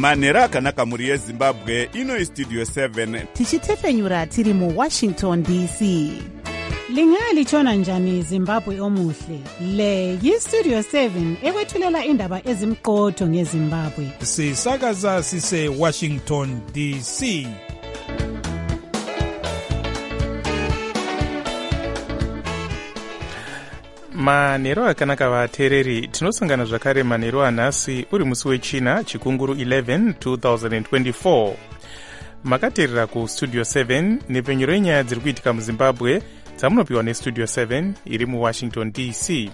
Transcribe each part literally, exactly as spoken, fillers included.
manhero akanaka mhuri yezimbabwe. Ino Studio seven tichitefenyura tiri muWashington D C. Lingalitshona njani Zimbabwe omuhle? Le yiStudio seven ekwethulela indaba ezimqotho ngeZimbabwe. Sisakaza sise Washington D C. Manhero akanaka vateereri, tinosangana zvakare manhero anhasi uri musi wechina chikunguru eleven twenty twenty-four. Makateerera kuStudio seven nepfenyuro yenyaya dziri kuitika muZimbabwe dzamunopiwa neStudio seven iri muWashington D C.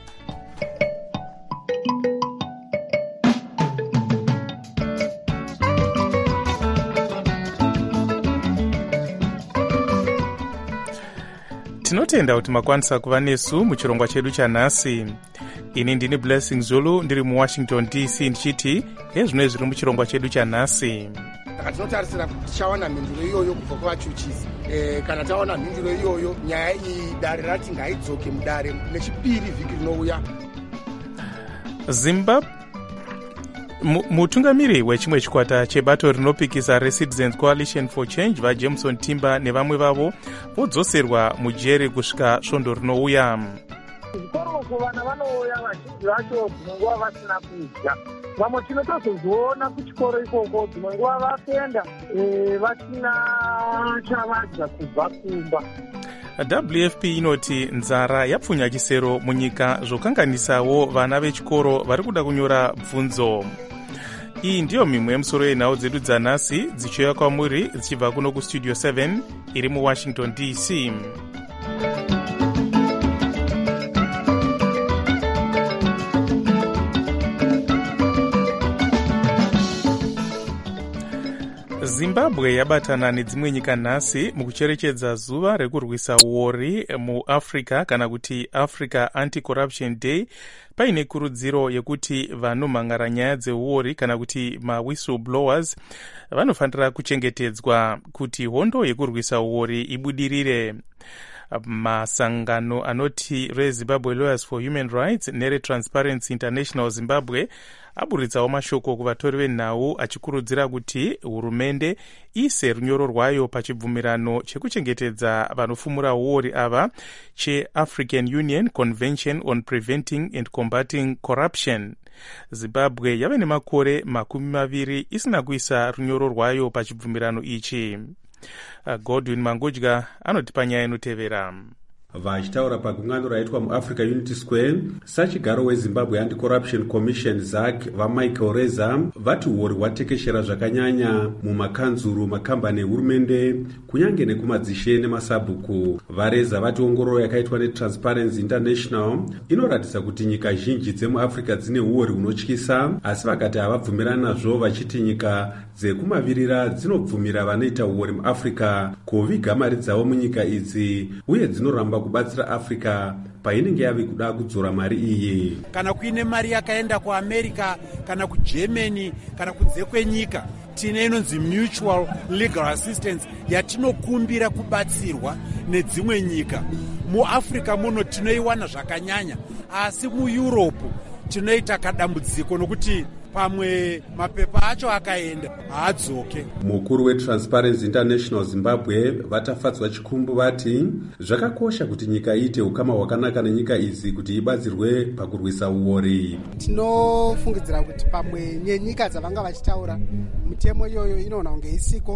Tinotenda kuti makwanisa kuva nesu muchirongwa chedu chanhasi. Ini ndini Blessing Zulu ndiri muWashington D C ndichiti hezvino zviri muchirongwa chedu chanhasi. Tinotarisira kuti tichawana mhinduro iyoyo kubva kuvachuchisi. E, kana tawana mhinduro iyoyo nyaya iyi dare rati ngaidzoke mudare nechipiri vhiki rinouya. Zimbabwe mutungamiri wechimwe chikwata chebato rinopikisa reCitizens Coalition for Change vaJameson Timber nevamwe vavo vodzoserwa mujeri kusvika svondo rinouya. Zvikoroko vana vanouya vazhinji vacho dzimwe nguva vasina kudya. Vamwe tinotozozviona kuchikoro ikoko dzimwe nguva vafenda vasina chavadya kubva kumba. W F P inoti nzara yapfunya chisero munyika zvokanganisawo vana vechikoro vari kuda kunyora bvunzo. Iyi ndiyo mimwe yemusoro yenhau dzedu dzanhasi dzichiuya kwamuri dzichibva kuno kuStudio seven iri muWashington D C. Zimbabwe yabatana nedzimwe nyika nhasi mukucherechedza zuva rekurwisa uori muAfrica kana kuti Africa Anti-Corruption Day, paine kurudziro yekuti vanomhangara nyaya dzeuori kana kuti ma-whistleblowers vanofanira kuchengetedzwa kuti hondo yekurwisa uori ibudirire. Masangano anoti reZimbabwe Lawyers for Human Rights nereTransparency International Zimbabwe aburitsawo mashoko kuvatori venhau achikurudzira kuti hurumende ise runyoro rwayo pachibvumirano chekuchengetedza vanofumura uori ava cheAfrican Union Convention on Preventing and Combating Corruption. Zimbabwe yave nemakore makumi maviri isina kuisa runyoro rwayo pachibvumirano ichi. Godwin Mangudya anotipa nyaya inotevera. Vachitaura pagungano raitwa muAfrica Unity Square, sachigaro weZimbabwe Anti-Corruption Commission Z A C vaMichael Reza vati uori hwatekeshera zvakanyanya mumakanzuru, makambani ehurumende kunyange nekumadzishe nemasabhuku. VaReza vati ongororo yakaitwa neTransparency International inoratidza kuti nyika zhinji dzemuAfrica dzine uori hunotyisa, asi vakati havabvumirani nazvo, vachiti nyika dzekumavirira dzinobvumira vanoita uori muAfrica kuviga mari dzavo munyika idzi uye dzinoramba kubatsira Africa painenge yave kuda kudzora mari iyi. Kana kuine mari yakaenda kuAmerica kana kuGermany kana kunze kwenyika, tine inonzi mutual legal assistance yatinokumbira kubatsirwa nedzimwe nyika. MuAfrica muno tinoiwana zvakanyanya, asi muEurope tinoita kadambudziko nokuti pamwe mapepa acho akaenda haadzoke. Mukuru weTransparency International Zimbabwe vatafadzwa chikumbu vati zvakakosha kuti nyika iite ukama hwakanaka nenyika idzi kuti ibatsirwe pakurwisa uori. Tinofungidzira kuti pamwe nenyika dzavanga vachitaura mitemo iyoyo inoona kunge isiko,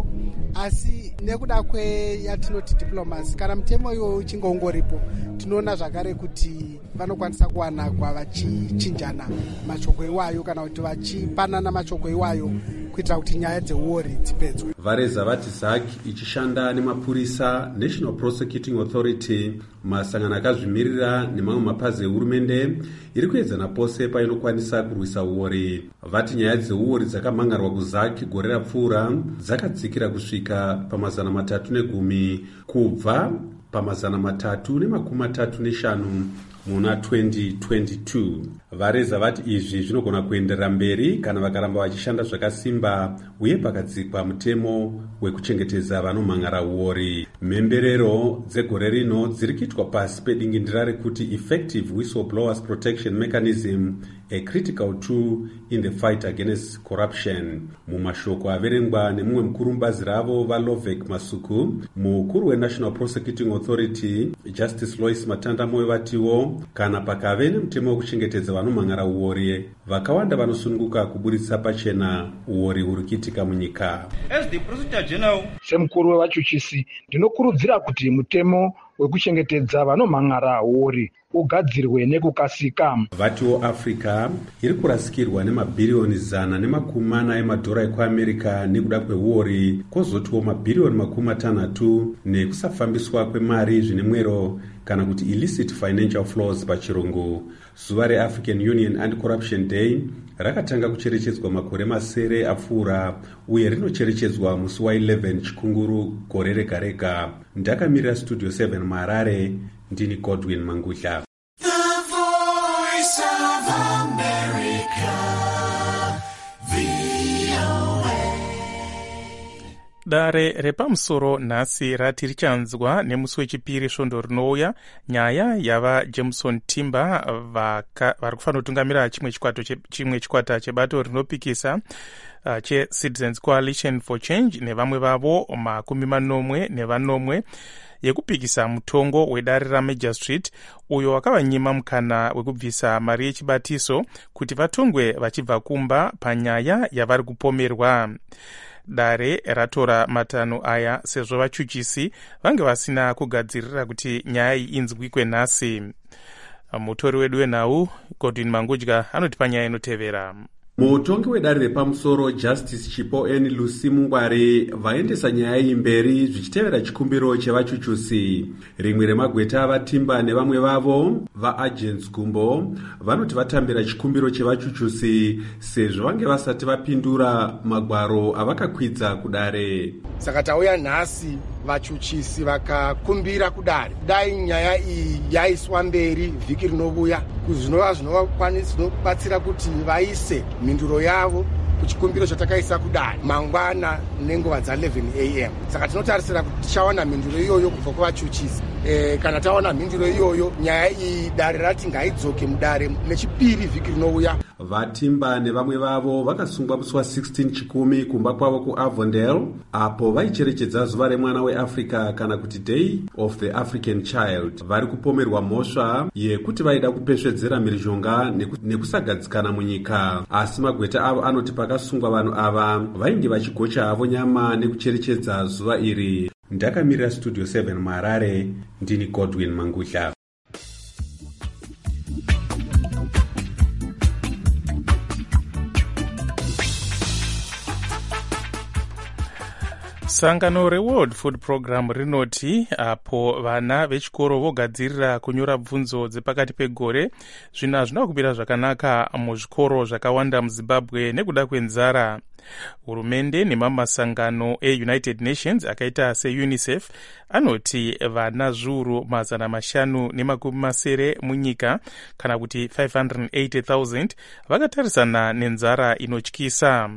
asi nekuda kweyatinoti diplomacy, kana mitemo iyoyo uchingongoripo tinoona zvakare kuti vanokwanisa kuwana kwavachichinjana mashoko iwayo kana kuti vachipanana mashoko iwayo kuitira kuti nyaya dzeuori dzipedzwe. VaReza vati Z A C ichishanda nemapurisa, National Prosecuting Authority, masangano akazvimirira nemamwe mapazi ehurumende iri kuedzana pose painokwanisa kurwisa uori. Vati nyaya dzeuori dzakamhangarwa kuZ A C gore rapfuura dzakadzikira kusvika pamazana matatu negumi kubva pamazana matatu nemakumi matatu neshanu muna twenty twenty-two. VaReza vati izvi zvinogona kuenderera mberi kana vakaramba vachishanda zvakasimba uye pakadzikwa mutemo wekuchengetedza vanomhangara uori. Mhemberero dzegore rino dziri kuitwa pasi pedingindira rekuti Effective Whistleblowers Protection Mechanism, a critical tool in the fight against corruption. Mumashoko averengwa nemumwe mukuru mubazi ravo valovek Masuku, mukuru weNational Prosecuting Authority Justice Lois Matandamoyo vatiwo kana pakave nemutemo wekuchengetedza vanomhangara uori, vakawanda vanosununguka kuburitsa pachena uori huri kuitika munyika. As the Prosecutor General, semukuru wevachuchisi, ndinokurudzira kuti mutemo wekuchengetedza vanomhangara uori ugadzirwe nekukasika. Vatiwo Africa iri kurasikirwa nemabhiriyoni zana nemakumi mana emadhora ekuAmerica nekuda kweuori, kwozotiwo mabhiriyoni makumi matanhatu nekusafambiswa kwemari zvine mwero kana kuti illicit financial flows pachirungu. Zuva reAfrican Union Anti-Corruption Day rakatanga kucherechedzwa makore masere apfuura uye rinocherechedzwa musi wa11 chikunguru gore rega rega. Ndakamirira Studio seven muHarare, ndini Godwin Mangudla. Dare repamusoro nhasi rati richanzwa nemusi wechipiri svondo rinouya nyaya yava Jameson Timber vari kufanira kutungamira chimwe chikwata chimwe chikwata chebato rinopikisa uh, cheCitizens Coalition for Change nevamwe vavo makumi manomwe nevanomwe yekupikisa mutongo wedare raMajor Street uyo wakavanyima mukana wekubvisa mari yechibatiso kuti vatongwe vachibva kumba panyaya yavari kupomerwa. Dare ratora matanho aya sezvo vachuchisi vange vasina kugadzirira kuti nyaya iyi inzwikwe nhasi. Mutori wedu wenhau Godwin Mangudla anoti panyaya inotevera. Mutongi wedare repamusoro Justice Chipo N. Lucy Mungware vaendesa nyaya iyi mberi zvichitevera chikumbiro chevachuchusi. Rimwe remagweta avaTimber nevamwe vavo vaagents Gumbo vanoti vatambira chikumbiro chevachuchusi sezvo vange vasati vapindura magwaro avakakwidza kudare. Saka tauya nhasi vachuchisi vakakumbira kudare dai nyaya iyi yaiswa mberi vhiki rinovouya zvinova zvinobatsira kuti vaise mhinduro yavo kuchikumbiro chatakaisa kudare mangwana nenguva dza11 a m. Saka tinotarisira kuti tichawana mhinduro iyoyo kubva kuvachuchisi. E, kana taona mhinduro iyoyo nyaya iyi dare rati ngaidzoke mudare nechipiri vhiki rinouya. VaTimber nevamwe vavo vakasungwa musi wa16 chikumi kumba kwavo kuAvondale apo vaicherechedza zuva remwana weAfrica kana kuti Day of the African Child. Vari kupomerwa mhosva yekuti vaida kupesvedzera mhirizhonga nekusagadzikana munyika, asi magweta avo anoti pakasungwa vanhu ava vainge vachigocha havo nyama nekucherechedza zuva iri. Ndakamirira Studio seven muHarare, ndini Godwin Mangudla. Sangano reWorld Food Program rinoti apo vana vechikoro vogadzirira kunyora bvunzo dzepakati pegore zvino hazvina kumira zvakanaka muzvikoro zvakawanda muZimbabwe nekuda kwenzara. Hurumende nemamasangano eUnited Nations akaita seUNICEF anoti vana zviuru mazana mashanu nemakumi masere munyika kana kuti five hundred eighty thousand vakatarisana nenzara inotyisa.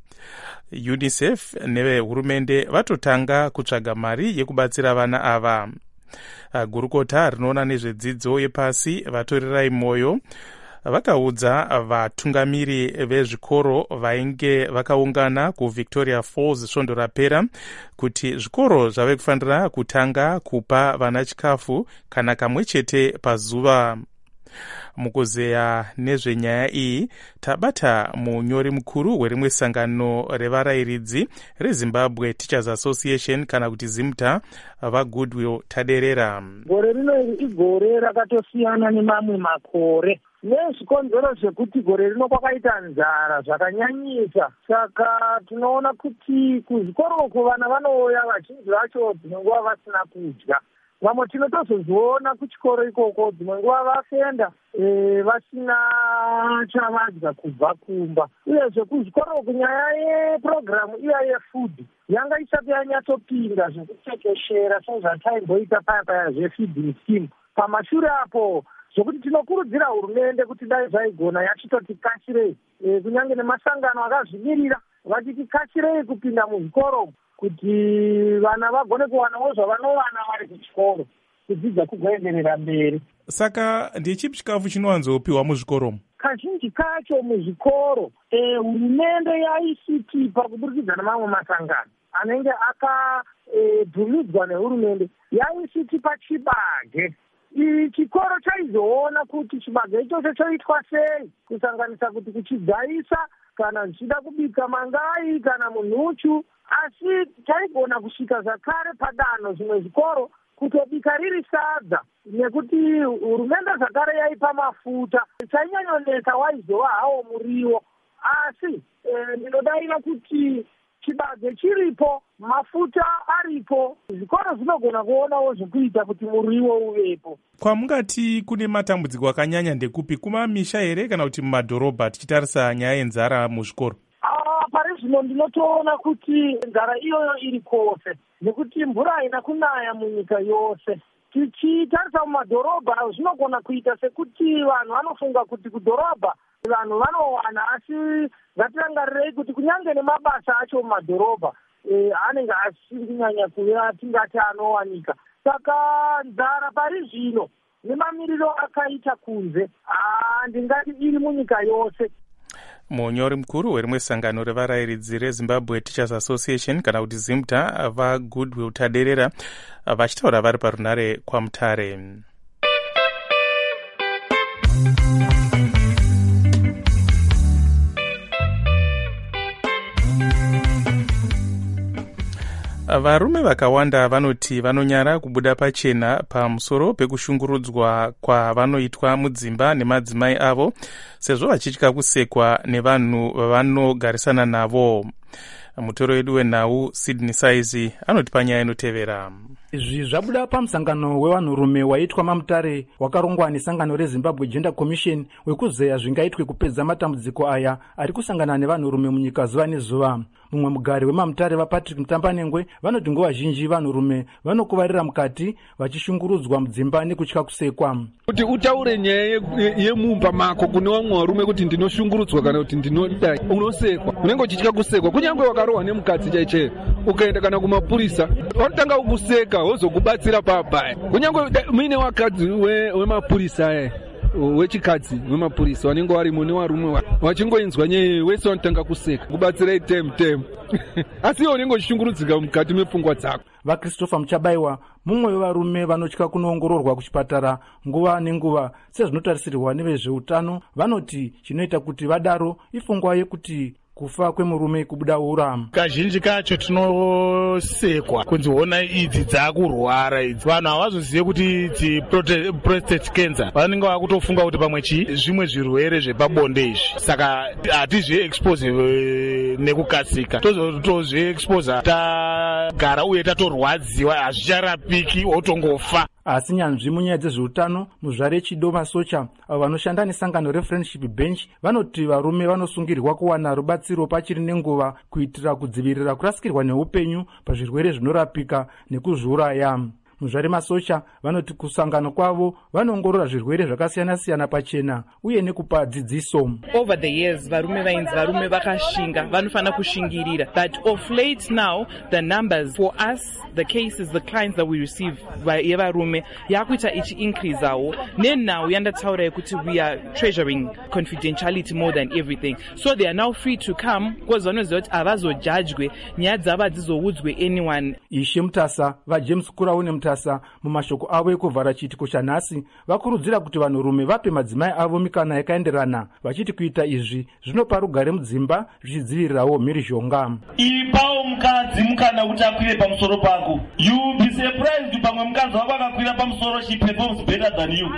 UNICEF nevehurumende vatotanga kutsvaga mari yekubatsira vana ava. Gurukota rinoona nezvedzidzo yepasi vatorirai moyo vakaudza vatungamiri vezvikoro vainge vakaungana kuVictoria Falls svondo rapera kuti zvikoro zvave kufanira kutanga kupa vana chikafu kana kamwe chete pazuva. Mukuzeya nezvenyaya iyi tabata munyori mukuru werimwe sangano revarayiridzi reZimbabwe Teachers Association kana kuti ZIMTA vaGoodwill Taderera. Gore rino igore rakatosiyana nemamwe makore nezvikonzero zvekuti gore rino kwakaita nzara zvakanyanyisa. Saka tinoona kuti kuzvikoroko vana vanouya vazhinji vacho dzimwe nguva vasina kudya. Vamwe tinotozozviona kuchikoro ikoko dzimwe nguva vafenda e, vasina chavadya kubva kumba. Uyezve kuzvikoro kunyaya yepurogiramu iya yefood yanga isati yanyatsopinda zvekutekeshera sezvataimboita paya paya zvefeeding scheme. Pamashure apo zvokuti tinokurudzira hurumende kuti dai zvaigona yachitotikashirei e, kunyange nemasangano akazvimirira vachitikashirei kupinda muzvikoro kuti vana vagone kuwanawo zvavanowana vari kuchikoro kudzidza kugoenderera mberi. Saka ndechipi chikafu chinowanzopiwa muzvikoromo? kazhinji kacho muzvikoro hurumende yaisitipa kuburikidza nemamwe masangano anenge akabvumidzwa nehurumende yaisitipa chibage. Chikoro chaizoona kuti chibage ichocho choitwa sei, kusanganisa kuti kuchigaisa kana zvichida kubika mangai kana munhuchu, asi chaigona kusvika zvakare padanho zvimwe zvikoro kutobika riri sadza, nekuti hurumende zvakare yaipa mafuta. Chainyanyonesa waizova hawo muriwo, asi ndinodaira kuti chibage chiripo, mafuta aripo, zvikoro zvinogona kuonawo zvekuita kuti muriwo uvepo. Kwamungati kune matambudziko akanyanya ndekupi, kumamisha here kana kuti mumadhorobha, tichitarisa nyaya yenzara muzvikoro? Ah, pari zvino ndinotoona kuti nzara iyoyo iri kwose, nekuti mvura haina kunaya munyika yose. Tichitarisa mumadhorobha zvinogona kuita sekuti vanhu vanofunga kuti kudhorobha vanhu vanowana, asi ngatirangarirei kuti kunyange nemabasa acho mumadhorobha e, anenge asiri kunyanya kuva tingati anowanika. Saka nzara pari zvino nemamiriro akaita kunze ndingati iri munyika yose. Munyori mukuru werimwe sangano revarayiridzi reZimbabwe Teachers Association kana kuti ZIMTA vaGoodwill Taderera vachitaura vari parunare kwaMutare. Varume vakawanda vanoti vanonyara kubuda pachena pamusoro pekushungurudzwa kwavanoitwa mudzimba nemadzimai avo, sezvo vachitya kusekwa nevanhu vavanogarisana navo. Mutoro wedu wenhau Sydney Saizi anoti panyaya inotevera. Izvi zvabuda pamusangano wevanhurume waitwa maMutare wakarongwa nesangano reZimbabwe Gender Commission wekuzeya zvingaitwe kupedza matambudziko aya ari kusangana nevanhurume munyika zuva nezuva. Mumwe mugari wemaMutare vaPatrick Mutambanengwe vanoti nguva zhinji vanhurume vanokuvarira mukati vachishungurudzwa mudzimba nekutya kusekwa. Kuti utaure nyaya yemumba mako kune vamwe varume kuti ndinoshungurudzwa kana kuti ndinodai, unosekwa, unenge uchitya kusekwa. Kunyange wakarohwa nemukadzi chaiche ukaenda kana kumapurisa vanotanga kukuseka wozokubatsira pabaya. Kunyange muine wakadzi wemapurisa e wechikadzi wemapurisa vanenge vari mune varume vachingoinzwa nyaya wese vanotanga kuseka kubatsira itemu temu asi iwo unenge uchishungurudzika mukati mepfungwa dzako. VaChristopher Muchabayiwa mumwe wevarume vanotya kunoongororwa kuchipatara nguva nenguva sezvinotarisirwa nevezveutano, vanoti chinoita kuti vadaro ifungwa yekuti kufa kwemurume kubuda ura. Kazhinji kacho tinosekwa kunzi hona idzi dzakurwara idzi, vanhu havazozive kuti idzi prostate cancer, vanenge vakutofunga kuti pamwe chi zvimwe zvirwere zvepabonde izvi, saka hatizvi expose nekukasika, tozotozvi expose tagara uye tatorwadziwa, hazvicharapiki wotongofa. Asi nyanzvi munyaya dzezveutano muzvare Chido Masocha avo vanoshanda nesangano reFriendship Bench vanoti varume vanosungirwa kuwana rubatsiro pachiri nenguva kuitira kudzivirira kurasikirwa neupenyu pazvirwere zvinorapika nekuzviuraya. Muzvare Masocha vanoti kusangano kwavo vanoongorora zvirwere zvakasiyana-siyana pachena uye nekupa dzidziso. Over the years varume vainzi varume vakashinga vanofana kushingirira, but of late now the numbers for us, the cases, the clients that we receive yevarume yakuita ichi increase awo, nenhau yandataura yekuti we are treasuring confidentiality more than everything, so they are now free to come because vanoziva kuti havazojajwe nyaya dzavo hadzizoudzwe anyone. Ishe Mutasa vaJames Kuraune Mutasa mumashoko avo ekuvhara chiitiko chanhasi vakurudzira kuti vanhurume vape madzimai avo mikana yakaenderana, vachiti kuita izvi zvinopa rugare mudzimba zvichidzivirirawo mhirizhonga. Ipawo mukadzi mukana kuti akwire pamusoro pako. You will be surprised pamwe mukadzi wako akakwira pamusoro, she performs better than you.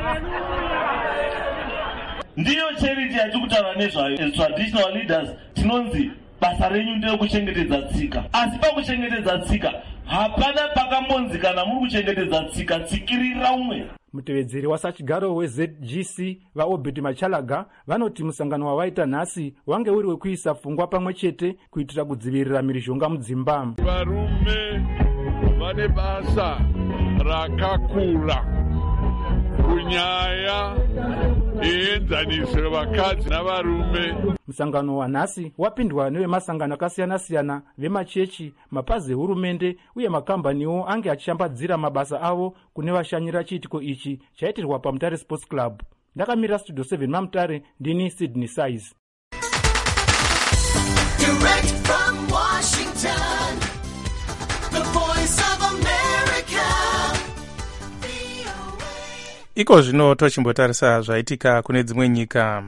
Ndiyo charity yatikutaura nezvayo as traditional leaders, tinonzi basa renyu nderekuchengetedza tsika, asi pakuchengetedza tsika hapana pakambonzi kana muri kuchengetedza tsika tsikirira umwe. Mutevedzeri wasachigaro weZ G C vaObedi Machalaga vanoti musangano wavaita nhasi wange uri wekuisa pfungwa pamwe chete kuitira kudzivirira mhirizhonga mudzimba. Varume vane basa rakakura kunyaya yeenzaniso vakadzi navarume. Musangano wanhasi wapindwa nevemasangano akasiyana-siyana vemachechi, mapazi ehurumende uye makambaniwo ange achishambadzira mabasa avo kune vashanyira chiitiko ichi chaitirwa paMutare Sports Club. ndakamirira studio seven mamutare ndini Sydney Size. Direct from Washington, the voice of America. Iko zvino tochimbotarisa zvaitika kune dzimwe nyika.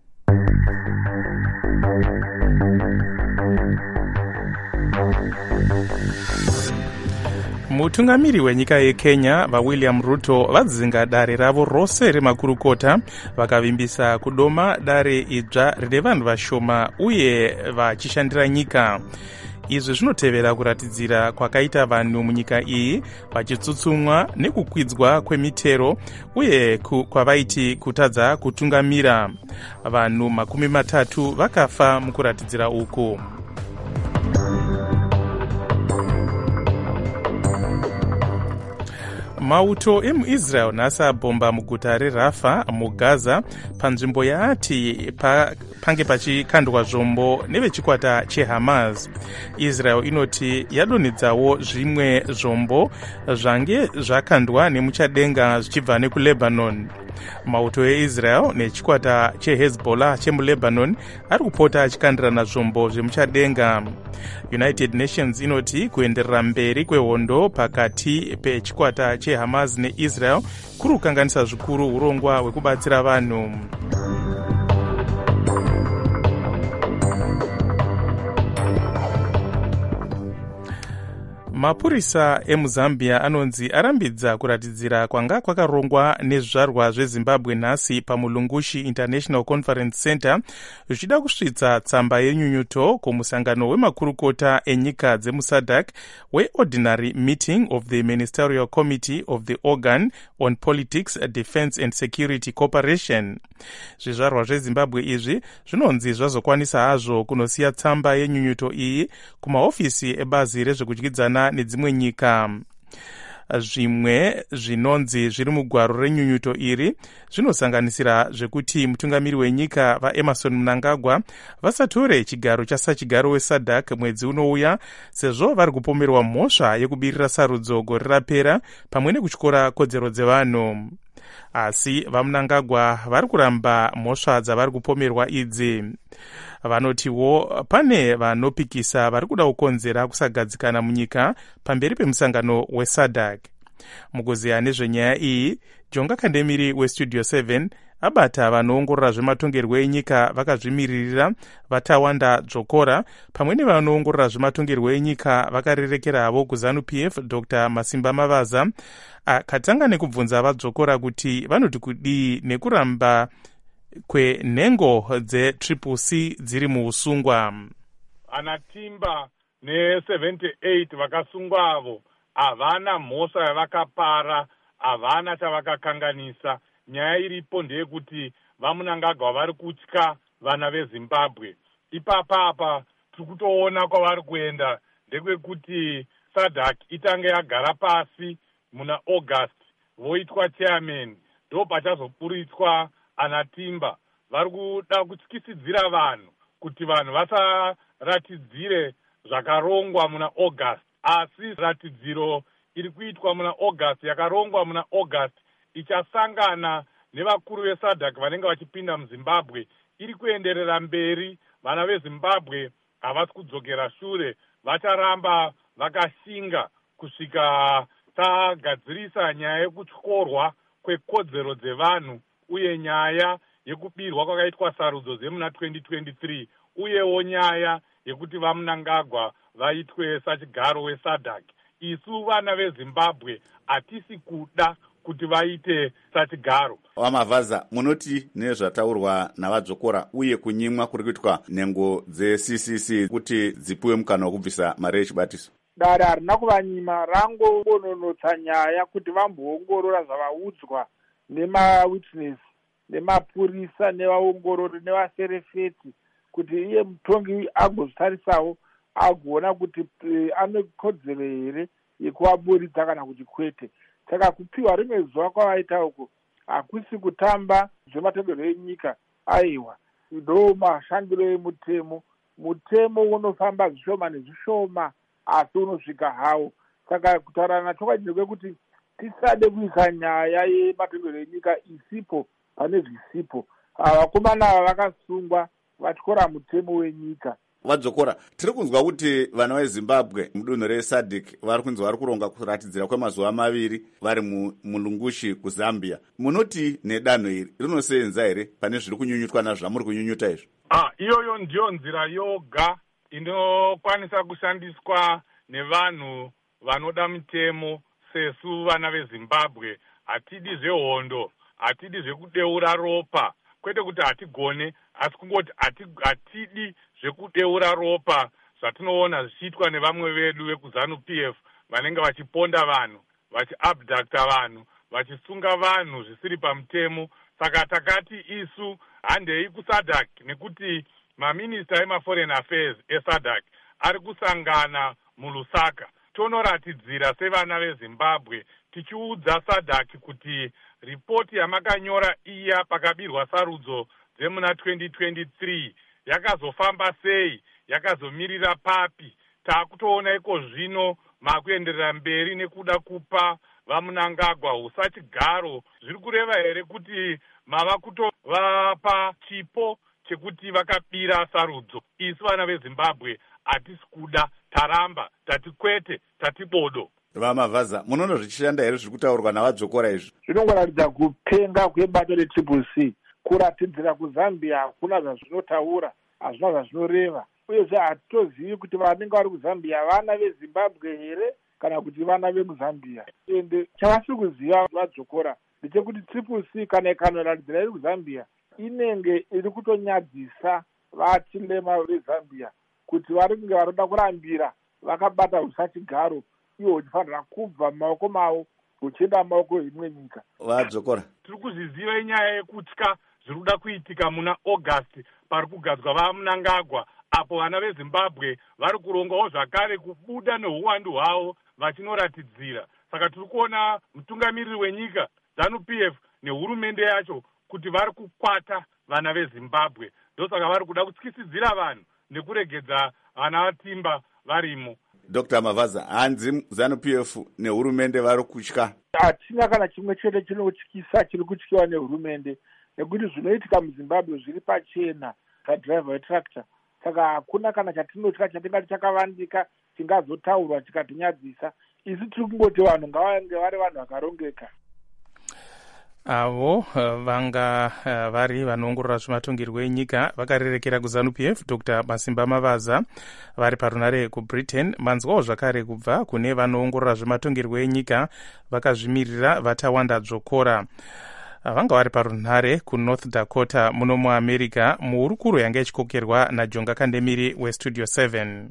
Mutungamiri wenyika yeKenya vaWilliam Ruto vadzinga dare ravo rose remakurukota vakavimbisa kudoma dare idzva rine vanhu vashoma uye vachishandira nyika. Izvi zvinotevera kuratidzira kwakaita vanhu munyika iyi vachitsutsumwa nekukwidzwa kwemitero uye kwavaiti kutadza kutungamira. Vanhu makumi matatu vakafa mukuratidzira uku. Mauto emuIsrael nhasi abhomba muguta reRafa muGaza panzvimbo yaati pa, pange pachikandwa zvombo nevechikwata cheHamas. Israel inoti yadonhedzawo zvimwe zvombo zvange zvakandwa nemuchadenga zvichibva nekuLebanon. Mauto eIsrael nechikwata cheHezbollah chemuLebanon ari kupota achikandirana zvombo zvemuchadenga. United Nations inoti kuenderera mberi kwehondo pakati pechikwata cheHamas neIsrael kuri kukanganisa zvikuru urongwa hwekubatsira vanhu. Mapurisa emuZambia anonzi arambidza kuratidzira kwanga kwakarongwa nezvizvarwa zveZimbabwe nhasi paMulungushi International Conference Center zvichida kusvitsa tsamba yenyunyuto kumusangano wemakurukota enyika dzemuSADC we-Ordinary Meeting of the Ministerial Committee of the Organ on Politics, Defense and Security Cooperation. Zvizvarwa zveZimbabwe izvi zvinonzi zvazokwanisa hazvo kunosiya tsamba yenyunyuto iyi kumaofisi ebazi rezvekudyidzana nedzimwe nyika. Zvimwe zvinonzi zviri mugwaro renyunyuto iri zvinosanganisira zvekuti mutungamiri wenyika vaEmerson Mnangagwa vasatore chigaro chasachigaro weSADC mwedzi unouya sezvo vari kupomerwa mhosva yekubirira sarudzo gore rapera pamwe nekutyora kodzero dzevanhu. Asi vaMnangagwa vari kuramba mhosva dzavari kupomerwa idzi. Vanotiwo pane vanopikisa vari kuda kukonzera kusagadzikana munyika pamberi pemusangano weSADC. Mukuziya nezvenyaya iyi, Jonga Kandemiri weStudio seven abata vanoongorora zvematongerwo enyika vakazvimiririra vatawanda Dzokora pamwe nevanoongorora zvematongerwo enyika vakarerekeravo kuZANU-P F Doctor Masimba Mavaza akatanga nekubvunza vaDzokora kuti vanoti kudii nekuramba kwenhengo dzetriple C dziri muusungwa. Anatimba ne-seventy-eight vakasungwa avo havana mhosva yavakapara, havana chavakakanganisa. Nyaya iripo ndeyekuti vaMnangagwa vari kutya vana veZimbabwe. Ipapapa tiri kutoona kwavari kuenda ndekwekuti SADC itange yagara pasi muna August voitwa chairman, ndo pachazopuritswa Anatimba. Vari kuda kutyisidzira vanhu kuti vanhu vasaratidzire zvakarongwa muna August, asi ratidziro iri kuitwa muna August yakarongwa muna August ichasangana nevakuru veSADC vanenge vachipinda muZimbabwe iri kuenderera mberi. Vana veZimbabwe havasi kudzokera shure, vacharamba vakashinga kusvika tagadzirisa nyaya yekutyorwa kwekodzero dzevanhu uye nyaya yekubirwa kwakaitwa sarudzo dzemuna twenty twenty-three uyewo nyaya yekuti vaMnangagwa vaitwe sachigaro weSADC. Isu vana veZimbabwe hatisi kuda kuti vaite sachigaro. Vamavaza, munoti nezvataurwa navaDzokora uye kunyimwa kuri kuitwa nhengo dze-C C C kuti dzipiwe mukana wekubvisa mari yechibatiso? Dare harina kuvanyima, rangononotsa nyaya kuti vamboongorora zvavaudzwa nemawitness nemapurisa nevaongorori nevaserefeti kuti iye mutongi agozvitarisawo agoona kuti ane kodzero here yekuvaburitsa kana kuti kwete. Saka kupiwa rimwe zuva kwavaita uko hakusi kutamba zvematongerwo enyika. Aiwa, ndo mashandiro emutemo. Mutemo unofamba zvishoma nezvishoma asi unosvika hawo. Saka kutaurana chokwadi kwekuti tisade kuisa nyaya yematongerwo enyika isipo pane zvisipo. Vakomana ava vakasungwa vatyora mutemo wenyika. Vadzokora, tiri kunzwa kuti vana vezimbabwe mudunhu resadc vari kunzi vari kuronga kuratidzira kwemazuva maviri vari mulungushi kuzambia. Munoti nedanho iri rinosenza here pane zviri kunyunyutwa nazvamuri kunyunyuta izvo? Ah, iyoyo ndiyo nzira yoga inokwanisa kushandiswa nevanhu vanoda mitemo sesu vana vezimbabwe. Hatidi zvehondo, hatidi zvekudeura ropa, kwete kuti hatigone, asi kungoti hatidi zvekudeura ropa zvatinoona zvichiitwa nevamwe vedu vekuzanu P F vanenge vachiponda vanhu, vachiabducta vanhu, vachisunga vanhu zvisiri pamutemo. Saka takati isu handei kusadc nekuti maminista emaforeign affairs esadc ari kusangana mulusaka. Tonoratidzira sevana vezimbabwe tichiudza sadc kuti ripoti yamakanyora iya pakabirwa sarudzo dzemuna twenty twenty-three yakazofamba sei, yakazomirira papi. Takutoona iko zvino makuenderera mberi nekuda kupa vaMnangagwa usachigaro. Zviri kureva here kuti mava kutovapa chipo chekuti vakabira sarudzo? Isu vana vezimbabwe hatisi kuda, taramba, tati kwete, tati bodo. Vamavhaza, munono zvichishanda here zviri kutaurwa navadzokora izvi? Zvinongoratidza kupenga kwebato retriple C. Kuratidzira kuzambia hakuna zvazvinotaura, hazvina zvazvinoreva. Uyezve hatitozivi kuti vanenge vari kuzambia vana vezimbabwe here kana kuti vana vemuzambia. Ende chavasiri kuziva vadzokora ndechekuti triple C kana ikanoratidzira iri kuzambia inenge iri kutonyadzisa vachilema vezambia kuti vari kunge varoda kurambira vakabata usachigaro iwo huchifanira kubva mumaoko mavo huchienda mumaoko imwe nyika. Vadzokora, tiri kuzviziva inyaya yekutya zviri kuda kuitika muna August pari kugadzwa vaMnangagwa, apo vana vezimbabwe vari kurongawo zvakare kubuda neuwandu hwavo vachinoratidzira. Saka tiri kuona mutungamiriri wenyika zanu P F nehurumende yacho kuti vari kukwata vana vezimbabwe. Ndosaka vari kuda kutyisidzira vanhu nekuregedza vana vatimba varimo. Doctor Mavhaza, hanzi zanu P F nehurumende vari kutya? Hatina kana chimwe chete chinotyisa chiri kutyiwa nehurumende, nekuti zvinoitika muZimbabwe zviri pachena sadriver wetractor. Saka hakuna kana chatinotya chatingati chakavandika chingazotaurwa chikatinyadzisa. Isi tiri kungoti vanhu ngavange vari vanhu vakarongeka. Avo vanga vari vanoongorora zvematongero enyika vakarerekera kuzanu P F Dr Masimba Mavhaza vari parunare kuBritain. Manzwawo zvakare kubva kune vanoongorora zvematongero enyika vakazvimirira vatawanda dzokora vanga vari parunare kuNorth Dakota muno muAmerica, muhurukuro yanga ichikokerwa naJonga Kandemiri weStudio seven.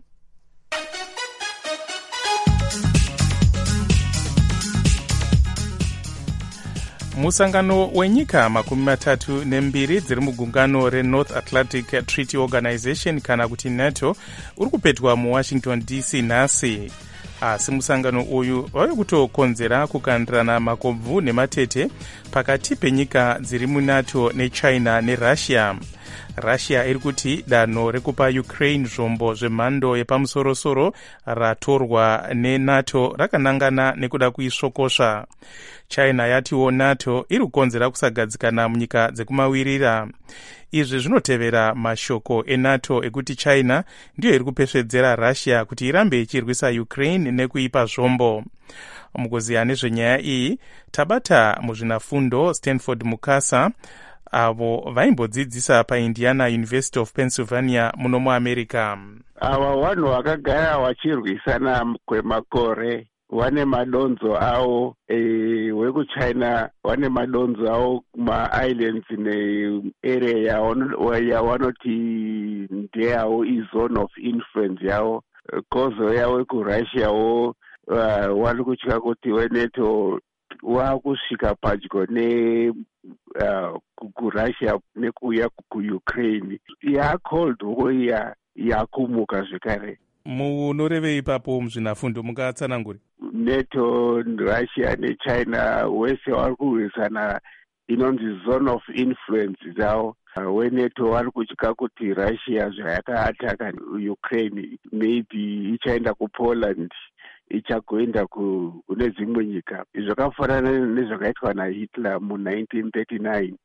Musangano wenyika makumi matatu nembiri dziri mugungano reNorth Atlantic Treaty Organization kana kuti NATO uri kupetwa muWashington D C nhasi. Asi musangano uyu wave kutokonzera kukandirana makobvu nematete pakati penyika dziri muNATO neChina neRussia. Russia iri kuti danho rekupa Ukraine zvombo zvemhando yepamusorosoro ratorwa neNATO rakanangana nekuda kuisvokosva. China yatiwo NATO iri kukonzera kusagadzikana munyika dzekumawirira. Izvi zvinotevera mashoko eNATO ekuti China ndiyo iri kupesvedzera Russia kuti irambe ichirwisa Ukraine nekuipa zvombo. Mukuziya nezvenyaya iyi tabata muzvinafundo Stanford Mukasa avo vaimbodzidzisa paIndiana University of Pennsylvania muno muAmerica. Ava vanhu vakagara vachirwisana kwemakore vane madonzo avo, e, wekuchina vane madonzo avo kuma-islands nearea yavanoti ndeyavo izone of influence yavo. Kozo yavo kuRussiawo uh, vari kutya kuti weNATO waakusvika padyo ne uh, kuRussia nekuuya kuUkraine. Yacold war iya yakumuka zvekare. Munorevei ipapo muzvinafundo mungatsananguri? NATO, Russia neChina wese vari kurwisana inonzi zone of influence dzavo. Uh, weNATO vari kutya kuti Russia zvayakaataka Ukraine maybe ichaenda kuPoland, ichagoenda kune dzimwe nyika. Zvakafanana nezvakaitwa naHitler mu nineteen thirty-nine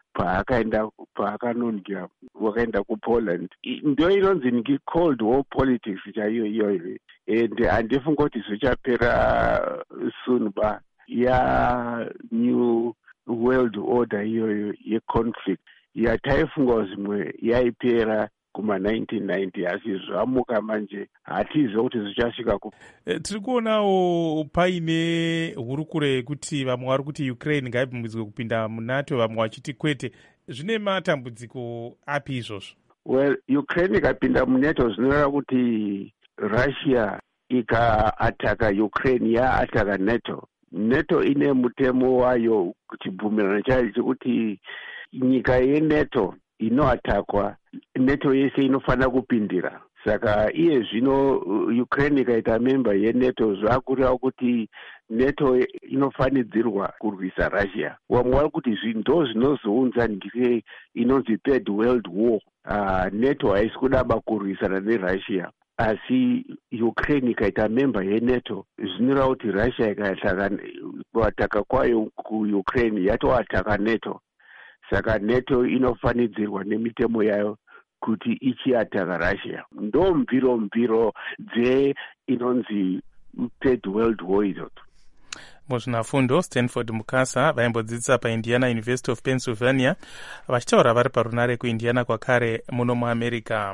paakaenda paakanonga wakaenda kupoland. Ndo inonzi niki cold war politics chaiyo iyoyo, and handifunga kuti zvichapera soon ba ya new world order iyoyo yeconflict yataifunga zvimwe yaipera kuma nineteen ninety, asi zvamuka manje hatiziva kuti zvichasvika ku. E, tiri kuonawo paine hurukuro yekuti vamwe vari kuti Ukraine ngaibvumidzwe kupinda munato, vamwe vachiti kwete. Zvine matambudziko api izvozvo? Well, Ukraine ikapinda munato zvinoreva kuti Russia ikaataka Ukraine yaataka NATO. NATO ine mutemo wayo chibvumirano chayo chekuti nyika yeNATO inoatakwa, NATO yese inofanira kupindira. Saka iye zvino Ukraine ikaita member yeNATO zvakureva kuti NATO inofanidzirwa kurwisa Russia. Vamwe vari kuti ndo zvinozounza ndike inonzi third world war. Uh, NATO haisi kudaba kurwisana neRussia, asi Ukraine ikaita member yeNATO zvinoreva kuti Russia ikataka kuataka kwayo kuUkraine yatoataka NATO. Saka NATO inofanidzirwa nemitemo yayo kuti ichiataka Russia. Ndo mviro mviro dze inonzi third world war idzodzo. Muzvinafundo Stanford Mukasa vaimbodzidzisa paIndiana University of Pennsylvania vachitaura vari parunare kuIndiana kwakare muno muAmerica.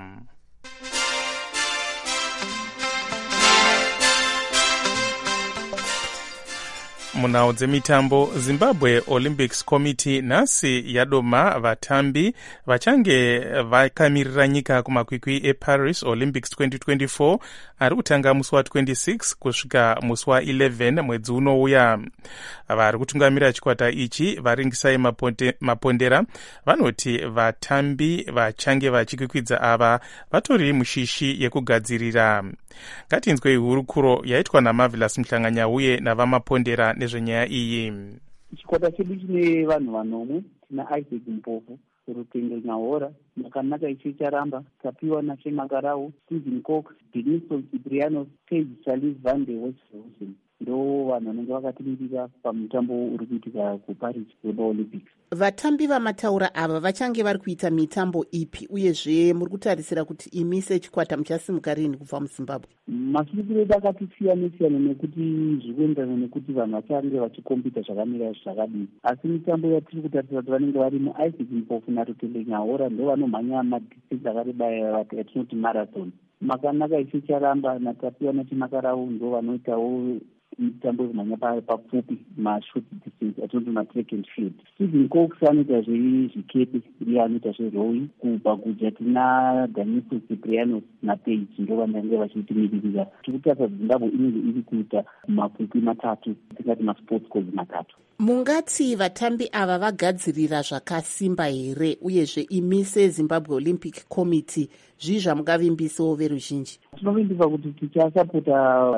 Munhau dzemitambo, Zimbabwe Olympics Committee nhasi yadoma vatambi vachange vakamirira nyika kumakwikwi eParis Olympics twenty twenty-four ari kutanga musi wa twenty-six kusvika musi wa eleven mwedzi unouya. Vari kutungamira chikwata ichi varingisai mapondera vanoti vatambi vachange vachikwikwidza ava vatori mushishi yekugadzirira. Ngatinzwei hurukuro yaitwa naMarvelous Mhlanganyauye navamapondera nezvenyaya iyi. Chikwata chedu chine vanhu vanomwe, tina Isaac Mpofu, Rutenge Nyahora, Makanaka Ichicharamba, Tapiwa Nachemakarau, Stephen Cox, Denison Ciprianos, Paige Charles Van de Westhuizen. Ndo vanhu vanenge vakatimirira pamutambo uri kuitika kuParis Olympics. Vatambi vamataura ava vachange vari kuita mitambo ipi, uyezve muri kutarisira kuti imi sechikwata muchasimuka rini kubva muZimbabwe? Masungiro edu akati siyana siyana nekuti zvikuenderana nekuti vanhu vachange vachikombita zvakamira zvakadini, asi mitambo yatiri kutarisira kuti vanenge varimo Isaac Mpofu naRutenge Nyahora ndo vanomhanya madistance akareba yatinoti marathon. Makanaka Ichicharamba naTapiwa Nachemakarau ndo vanoitawo mitambo yekumhanya papfupi mashort distance atinoti matrack and field. Stephen Cox anoita zvezvikepe, iye anoita zverowing. Kubva kuja tina Denison Ciprianos naPaige ndo vanenge vachitimiririra. Tiri kutarisa Zimbabwe inenge iri kuita makwikwi matatu, tingati masports course matatu. Mungati vatambi ava vagadzirira zvakasimba here, uyezve imi seZimbabwe Olympic Committee zvii zvamungavimbisawo veruzhinji? Tinovimbisa kuti tichasapota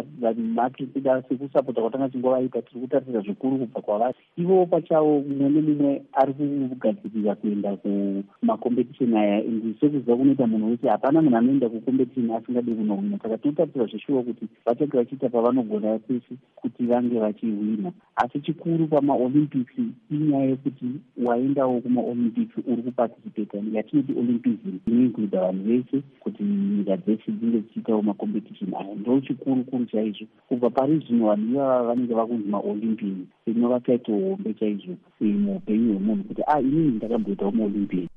vamatrisida sekusapota kwatanga tingovaita. Tiri kutarisira zvikuru kubva kwavari ivo pachavo. Mumwe nemumwe ari kugadzirira kuenda kumakompetisheni aya, ende sekuziva kunoita munhu wese. Hapana munhu anoenda kukompetisheni asingadi kunohwina. Saka tinotarisira zvishuwa kuti vachange vachiita pavanogona pese kuti vange vachihwina. Asi chikuru pamaolympics inyaya yekuti waendawo kumaolympics uri kuparticipata yatinoti olympism, inoincluda vanhu vese kuti nyika dzese dzinge dzichiitawo makompetisheni aya. Ndo chikuru kuru chaizvo. Kubva pari zvino vanhu ivava vanenge vakunzi maolympian, inova taito hombe chaizvo muupenyu hwemunhu kuti ah inini ndakamboitawo maolympian.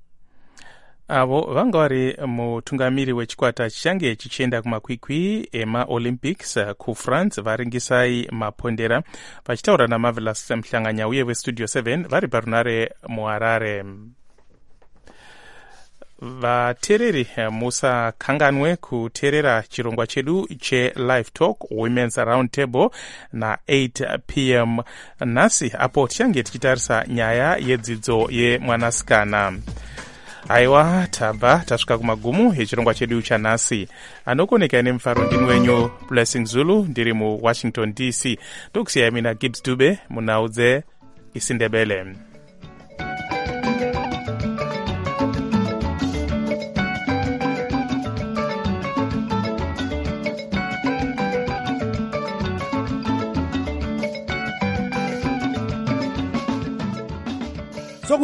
Avo vanga vari mutungamiri wechikwata chichange chichienda kumakwikwi emaolympics kuFrance varingisai mapondera vachitaura naMarvelous Mhlanganyauye weStudio seven vari parunare muHarare. Vateereri musakanganwe kuteerera chirongwa chedu cheLive Talk Women's Round Table na eight p m nhasi apo tichange tichitarisa nyaya yedzidzo yemwanasikana. Aiwa, tabva tasvika kumagumu echirongwa chedu chanhasi. Anokoneka nemufaro ndini wenyu Blessing Zulu, ndiri muWashington D C. Ndokusiyai mina Gibbs Dube munhau dzeIsindebele.